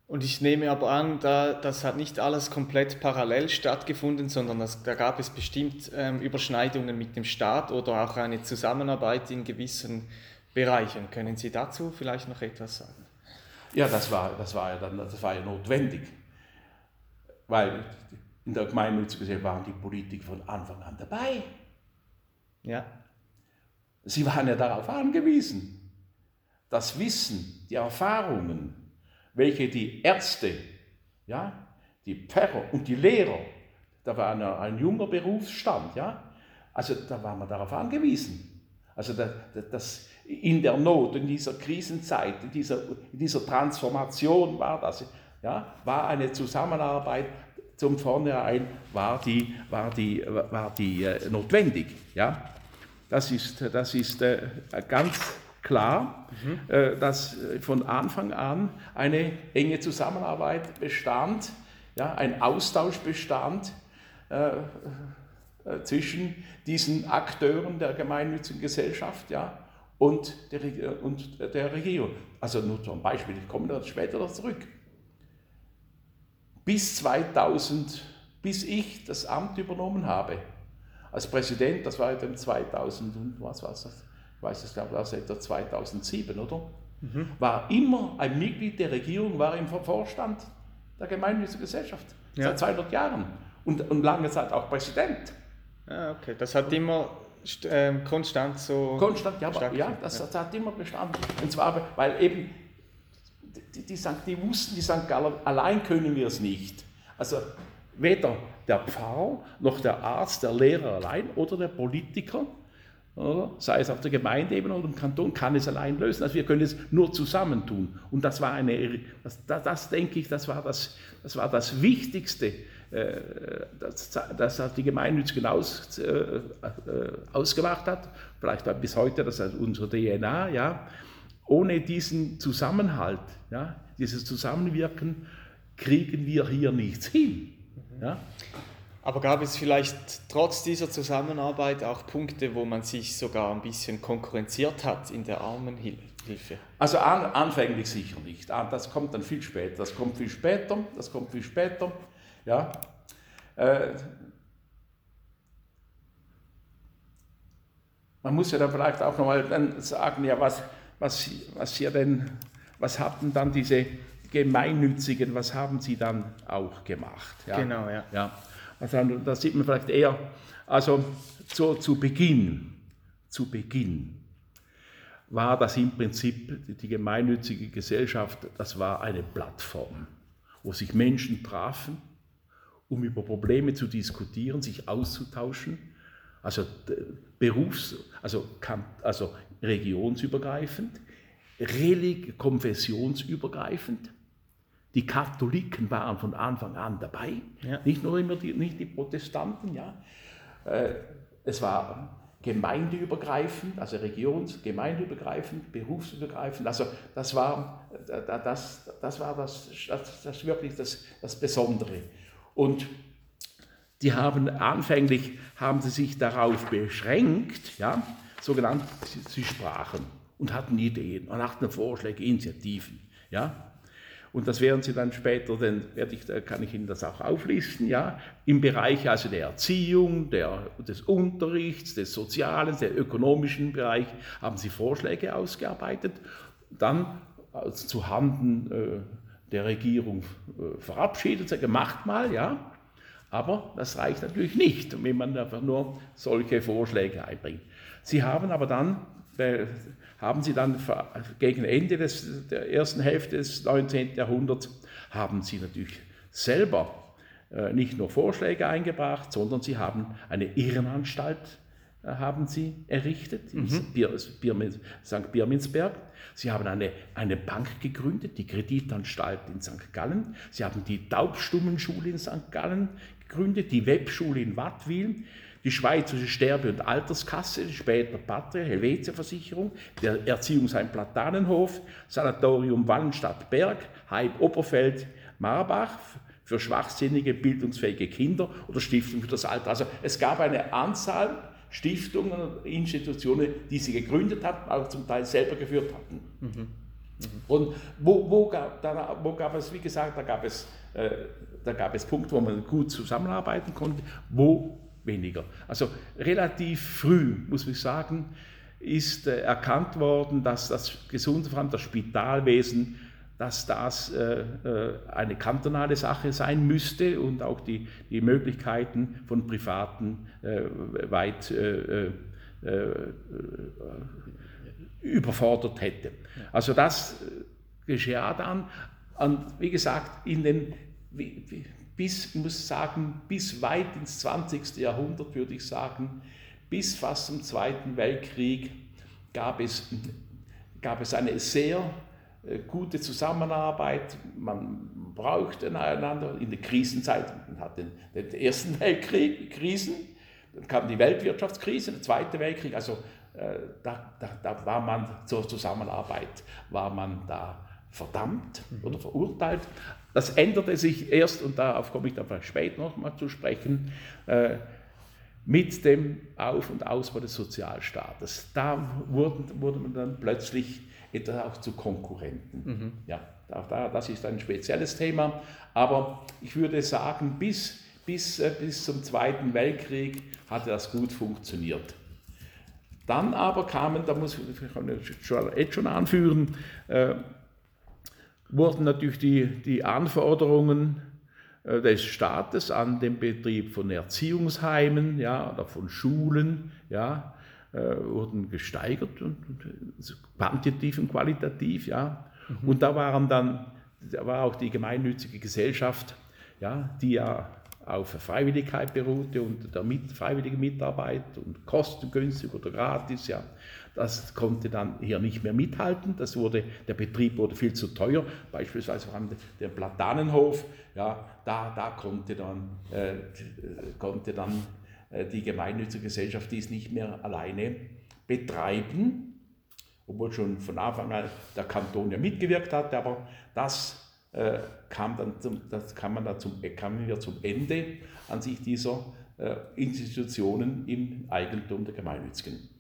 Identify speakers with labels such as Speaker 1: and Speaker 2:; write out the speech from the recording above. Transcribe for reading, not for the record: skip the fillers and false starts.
Speaker 1: Und ich nehme aber an, das hat nicht alles komplett parallel stattgefunden, sondern da gab es bestimmt Überschneidungen mit dem Staat oder auch eine Zusammenarbeit in gewissen Bereichen. Können Sie dazu vielleicht noch etwas sagen?
Speaker 2: Ja, das war ja notwendig, weil in der Gemeinnützigkeit waren die Politiker von Anfang an dabei.
Speaker 1: Ja.
Speaker 2: Sie waren ja darauf angewiesen. Das Wissen, die Erfahrungen, welche die Ärzte, ja, die Pfarrer und die Lehrer, da war ein junger Berufsstand, ja, also da waren wir darauf angewiesen. Also das in der Not, in dieser Krisenzeit, in dieser Transformation war eine Zusammenarbeit zum Vornherein war die notwendig, ja. Das ist ganz klar, dass von Anfang an eine enge Zusammenarbeit bestand, ja, ein Austausch bestand zwischen diesen Akteuren der gemeinnützigen Gesellschaft, ja, und der Regierung. Also nur zum Beispiel, ich komme da später noch zurück. Bis ich das Amt übernommen habe, als Präsident, das war dann 2000 und was war das? Ich weiß es, glaube ich, das war etwa 2007, oder? War immer ein Mitglied der Regierung, war im Vorstand der gemeinnützigen Gesellschaft, seit 200 Jahren und lange Zeit auch Präsident.
Speaker 1: Ah, okay, das hat immer konstant so...
Speaker 2: Konstant, das hat immer bestanden. Und zwar, weil eben die wussten, die St. Galler, allein können wir es nicht. Also weder der Pfarrer, noch der Arzt, der Lehrer allein oder der Politiker, oder, sei es auf der Gemeindeebene oder im Kanton, kann es allein lösen. Also wir können es nur zusammentun. Und das war denke ich, das war das Wichtigste, das die Gemeinnützigen ausgemacht hat. Vielleicht bis heute, das ist unsere DNA, ja. Ohne diesen Zusammenhalt, ja, dieses Zusammenwirken, kriegen wir hier nichts hin. Ja?
Speaker 1: Aber gab es vielleicht trotz dieser Zusammenarbeit auch Punkte, wo man sich sogar ein bisschen konkurrenziert hat in der Armenhilfe?
Speaker 2: Also anfänglich sicher nicht. Das kommt dann viel später. Das kommt viel später. Ja. Man muss ja dann vielleicht auch nochmal sagen, ja, was hatten dann diese Gemeinnützigen, was haben sie dann auch gemacht? Ja?
Speaker 1: Genau, ja.
Speaker 2: Ja. Also, da sieht man vielleicht eher, also zu Beginn war das im Prinzip die gemeinnützige Gesellschaft, das war eine Plattform, wo sich Menschen trafen, um über Probleme zu diskutieren, sich auszutauschen, also regionsübergreifend, konfessionsübergreifend. Die Katholiken waren von Anfang an dabei, ja. Nicht die Protestanten. Ja. Es war gemeindeübergreifend, also gemeindeübergreifend, berufsübergreifend. Also das war wirklich das Besondere. Und die anfänglich haben sie sich darauf beschränkt, ja, sogenannt, sie sprachen und hatten Ideen und hatten Vorschläge, Initiativen, ja. Und das werden Sie dann später, kann ich Ihnen das auch auflisten, ja, im Bereich also der Erziehung, des Unterrichts, des Sozialen, der ökonomischen Bereich haben Sie Vorschläge ausgearbeitet, dann zu Handen der Regierung verabschiedet, sagen, macht mal, ja, aber das reicht natürlich nicht, wenn man einfach nur solche Vorschläge einbringt. Sie haben dann gegen Ende der ersten Hälfte des 19. Jahrhunderts haben sie natürlich selber nicht nur Vorschläge eingebracht, sondern sie haben eine Irrenanstalt errichtet in St. Birminsberg. Sie haben eine Bank gegründet, die Kreditanstalt in St. Gallen. Sie haben die Taubstummenschule in St. Gallen gegründet, die Webschule in Wattwil, die Schweizerische Sterbe- und Alterskasse, später Patria, Helvetia-Versicherung, der Erziehungsheim Platanenhof, Sanatorium Wallenstadt-Berg, Heim Oberfeld, Marbach für schwachsinnige, bildungsfähige Kinder oder Stiftung für das Alter. Also es gab eine Anzahl Stiftungen und Institutionen, die sie gegründet hatten, auch zum Teil selber geführt hatten. Und wo gab es, wie gesagt, da gab es Punkte, wo man gut zusammenarbeiten konnte, wo weniger. Also relativ früh, muss ich sagen, ist erkannt worden, dass das Gesundheitsamt, das Spitalwesen, dass das eine kantonale Sache sein müsste und auch die Möglichkeiten von Privaten weit überfordert hätte. Also das geschah dann, und wie gesagt, bis weit ins 20. Jahrhundert, würde ich sagen, bis fast zum Zweiten Weltkrieg gab es eine sehr gute Zusammenarbeit. Man brauchte einander in der Krisenzeit. Man hat den Ersten Weltkrieg, Krisen, dann kam die Weltwirtschaftskrise, der Zweite Weltkrieg. Also da war man zur Zusammenarbeit, war man da verdammt oder verurteilt. Das änderte sich erst, und darauf komme ich dann später noch mal zu sprechen, mit dem Auf- und Ausbau des Sozialstaates. Da wurde man dann plötzlich etwa auch zu Konkurrenten. Ja, das ist ein spezielles Thema, aber ich würde sagen, bis zum Zweiten Weltkrieg hatte das gut funktioniert. Dann aber da muss ich jetzt schon anführen, wurden natürlich die Anforderungen des Staates an den Betrieb von Erziehungsheimen, ja, oder von Schulen, ja, wurden gesteigert, und quantitativ und qualitativ, ja. Und da war auch die gemeinnützige Gesellschaft, ja, die ja auf Freiwilligkeit beruhte und der freiwillige Mitarbeit und kostengünstig oder gratis, ja. Das konnte dann hier nicht mehr mithalten. Der Betrieb wurde viel zu teuer. Beispielsweise der Platanenhof, ja, da konnte dann die gemeinnützige Gesellschaft dies nicht mehr alleine betreiben, obwohl schon von Anfang an der Kanton ja mitgewirkt hat, aber das kamen wir zum Ende an sich dieser Institutionen im Eigentum der Gemeinnützigen.